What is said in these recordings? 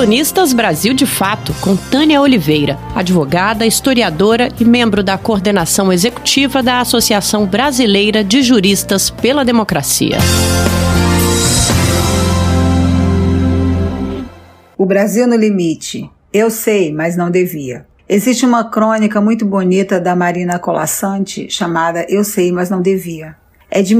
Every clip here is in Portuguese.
Colunistas Brasil de Fato, com Tânia Oliveira, advogada, historiadora e membro da coordenação executiva da Associação Brasileira de Juristas pela Democracia. O Brasil no limite. Eu sei, mas não devia. Existe uma crônica muito bonita da Marina Colasanti chamada Eu Sei, mas não devia. É de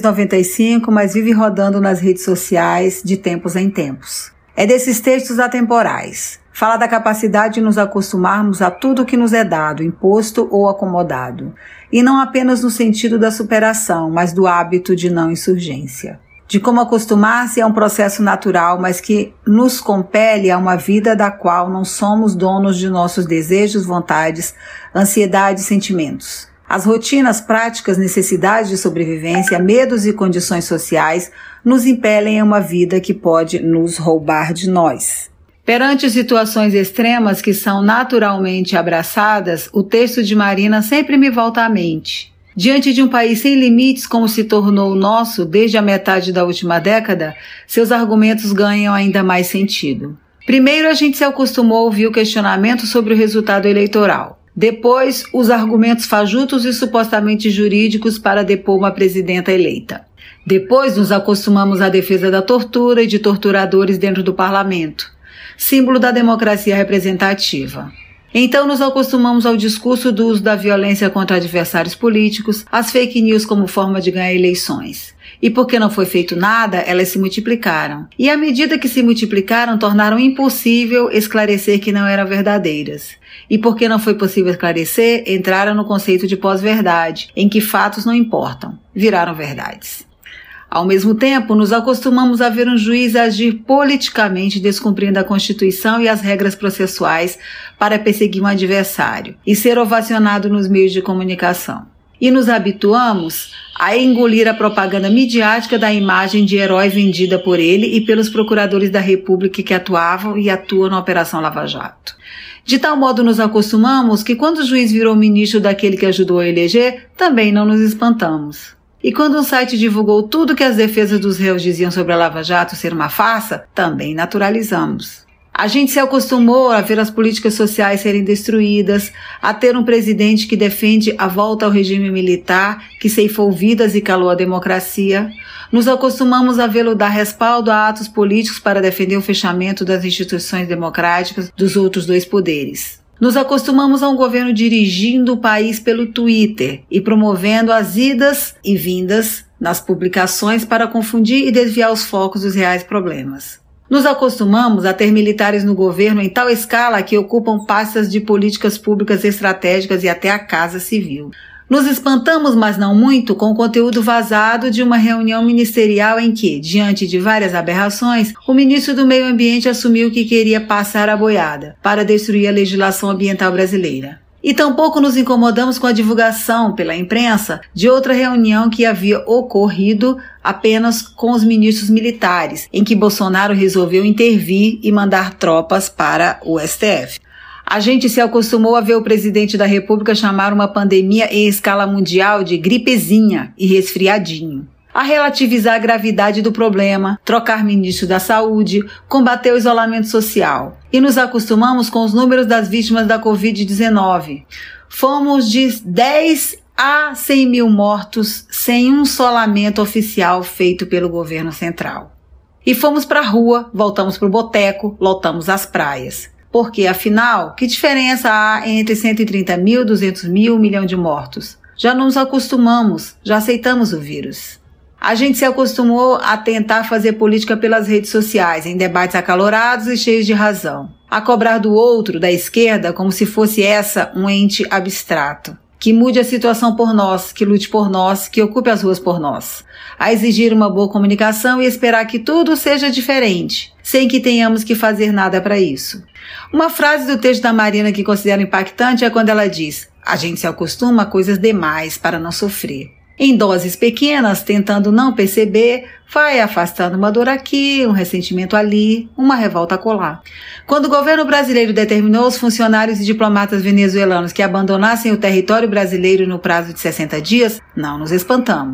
1995, mas vive rodando nas redes sociais de tempos em tempos. É desses textos atemporais. Fala da capacidade de nos acostumarmos a tudo que nos é dado, imposto ou acomodado. E não apenas no sentido da superação, mas do hábito de não insurgência. De como acostumar-se é um processo natural, mas que nos compele a uma vida da qual não somos donos de nossos desejos, vontades, ansiedades e sentimentos. As rotinas, práticas, necessidades de sobrevivência, medos e condições sociais nos impelem a uma vida que pode nos roubar de nós. Perante situações extremas que são naturalmente abraçadas, o texto de Marina sempre me volta à mente. Diante de um país sem limites como se tornou o nosso desde a metade da última década, seus argumentos ganham ainda mais sentido. Primeiro, a gente se acostumou a ouvir o questionamento sobre o resultado eleitoral. Depois, os argumentos fajutos e supostamente jurídicos para depor uma presidenta eleita. Depois, nos acostumamos à defesa da tortura e de torturadores dentro do parlamento, símbolo da democracia representativa. Então, nos acostumamos ao discurso do uso da violência contra adversários políticos, às fake news como forma de ganhar eleições. E porque não foi feito nada, elas se multiplicaram. E à medida que se multiplicaram, tornaram impossível esclarecer que não eram verdadeiras. E porque não foi possível esclarecer, entraram no conceito de pós-verdade, em que fatos não importam, viraram verdades. Ao mesmo tempo, nos acostumamos a ver um juiz agir politicamente descumprindo a Constituição e as regras processuais para perseguir um adversário e ser ovacionado nos meios de comunicação. E nos habituamos a engolir a propaganda midiática da imagem de herói vendida por ele e pelos procuradores da República que atuavam e atuam na Operação Lava Jato. De tal modo nos acostumamos que quando o juiz virou ministro daquele que ajudou a eleger, também não nos espantamos. E quando um site divulgou tudo que as defesas dos réus diziam sobre a Lava Jato ser uma farsa, também naturalizamos. A gente se acostumou a ver as políticas sociais serem destruídas, a ter um presidente que defende a volta ao regime militar, que ceifou vidas e calou a democracia. Nos acostumamos a vê-lo dar respaldo a atos políticos para defender o fechamento das instituições democráticas dos outros dois poderes. Nos acostumamos a um governo dirigindo o país pelo Twitter e promovendo as idas e vindas nas publicações para confundir e desviar os focos dos reais problemas. Nos acostumamos a ter militares no governo em tal escala que ocupam pastas de políticas públicas estratégicas e até a Casa Civil. Nos espantamos, mas não muito, com o conteúdo vazado de uma reunião ministerial em que, diante de várias aberrações, o ministro do Meio Ambiente assumiu que queria passar a boiada para destruir a legislação ambiental brasileira. E tampouco nos incomodamos com a divulgação pela imprensa de outra reunião que havia ocorrido apenas com os ministros militares, em que Bolsonaro resolveu intervir e mandar tropas para o STF. A gente se acostumou a ver o presidente da República chamar uma pandemia em escala mundial de gripezinha e resfriadinho. A relativizar a gravidade do problema, trocar ministro da saúde, combater o isolamento social. E nos acostumamos com os números das vítimas da Covid-19. Fomos de 10 a 100 mil mortos sem um só lamento oficial feito pelo governo central. E fomos para a rua, voltamos para o boteco, lotamos as praias. Porque, afinal, que diferença há entre 130 mil, 200 mil, 1 milhão de mortos? Já nos acostumamos, já aceitamos o vírus. A gente se acostumou a tentar fazer política pelas redes sociais, em debates acalorados e cheios de razão. A cobrar do outro, da esquerda, como se fosse essa um ente abstrato. Que mude a situação por nós, que lute por nós, que ocupe as ruas por nós. A exigir uma boa comunicação e esperar que tudo seja diferente, sem que tenhamos que fazer nada para isso. Uma frase do texto da Marina que considero impactante é quando ela diz: a gente se acostuma a coisas demais para não sofrer. Em doses pequenas, tentando não perceber, vai afastando uma dor aqui, um ressentimento ali, uma revolta acolá. Quando o governo brasileiro determinou aos funcionários e diplomatas venezuelanos que abandonassem o território brasileiro no prazo de 60 dias, não nos espantamos.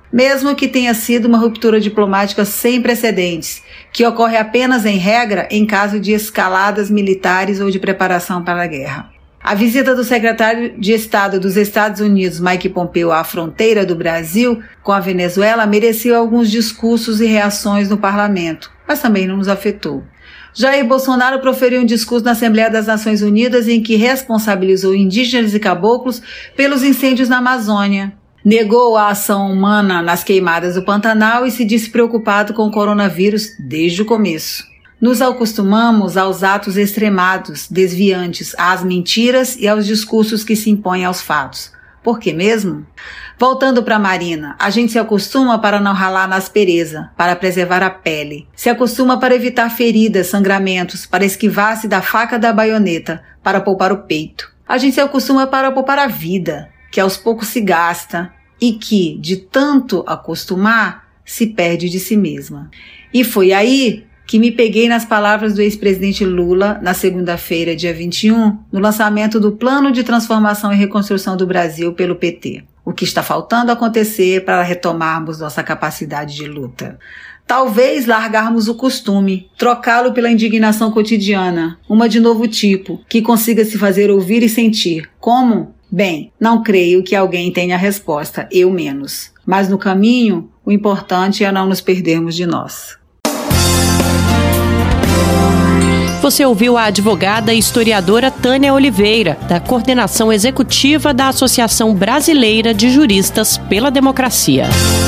mesmo que tenha sido uma ruptura diplomática sem precedentes, que ocorre apenas em regra em caso de escaladas militares ou de preparação para a guerra. A visita do secretário de Estado dos Estados Unidos, Mike Pompeo, à fronteira do Brasil com a Venezuela mereceu alguns discursos e reações no parlamento, mas também não nos afetou. Jair Bolsonaro proferiu um discurso na Assembleia das Nações Unidas em que responsabilizou indígenas e caboclos pelos incêndios na Amazônia. Negou a ação humana nas queimadas do Pantanal e se disse preocupado com o coronavírus desde o começo. Nos acostumamos aos atos extremados, desviantes, às mentiras e aos discursos que se impõem aos fatos. Por que mesmo? Voltando para a Marina, a gente se acostuma para não ralar na aspereza, para preservar a pele. Se acostuma para evitar feridas, sangramentos, para esquivar-se da faca da baioneta, para poupar o peito. A gente se acostuma para poupar a vida, que aos poucos se gasta e que, de tanto acostumar, se perde de si mesma. E foi aí que me peguei nas palavras do ex-presidente Lula na segunda-feira, dia 21, no lançamento do Plano de Transformação e Reconstrução do Brasil pelo PT. O que está faltando acontecer para retomarmos nossa capacidade de luta? Talvez largarmos o costume, trocá-lo pela indignação cotidiana, uma de novo tipo, que consiga se fazer ouvir e sentir. Como? Bem, não creio que alguém tenha a resposta, eu menos. Mas no caminho, o importante é não nos perdermos de nós. Você ouviu a advogada e historiadora Tânia Oliveira, da Coordenação Executiva da Associação Brasileira de Juristas pela Democracia.